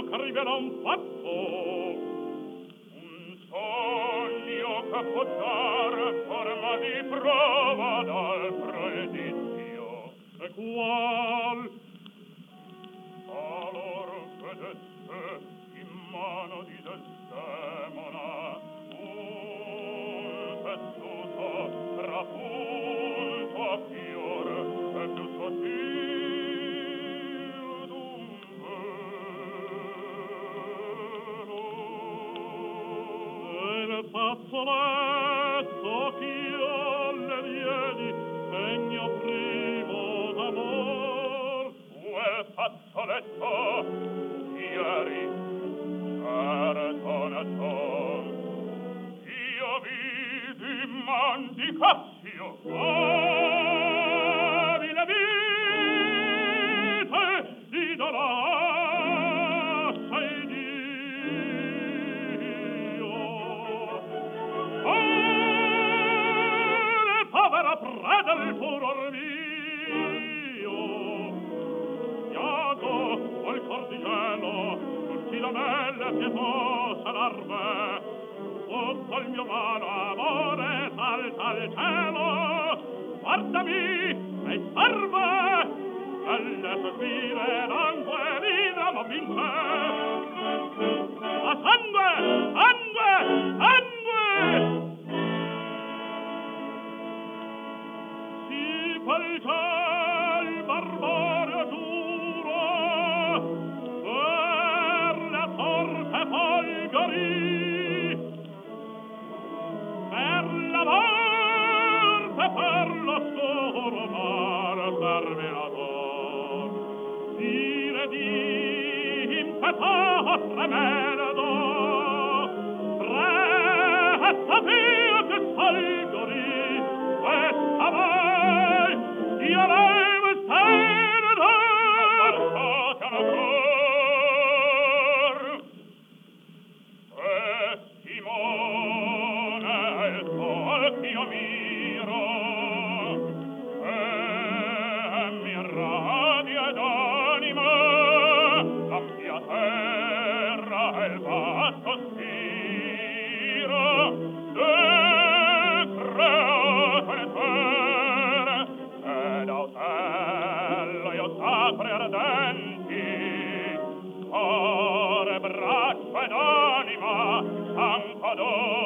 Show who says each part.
Speaker 1: che rivela un fatto, un sogno che può dar forma di prova dal predizio. E qual? Allor vedesse in mano di Desdemona un tessuto trapunto a fior e più sottil d'un velo. E nel fazzoletto ch'io le diedi segno primo d'amor, quel fazzoletto ieri certo ne so, io vidi Mandicassio abile vite idolasse Dio. Le povera preda del furor mio, Iago, quel cordigelo, tutti la bella pietosa larve, tutto il mio vano amore salta al cielo, guardami e serve, belle sospire d'angue vita ma vince, a sangue, sangue, sangue! Si quel ciel barbaro duro per le porte folgorì, per la morte, per l'oscuro mar terminator, dire di impetuoso tremendo, presta via che folgorì, questa mai, io levo senedor, testimone il sol ch'io miro, e mi radia d'anima la mia terra e il vasto spiro, creato nel cuore, ed autello io sacre ardenti, cuore, braccio ed anima, santo d'oro,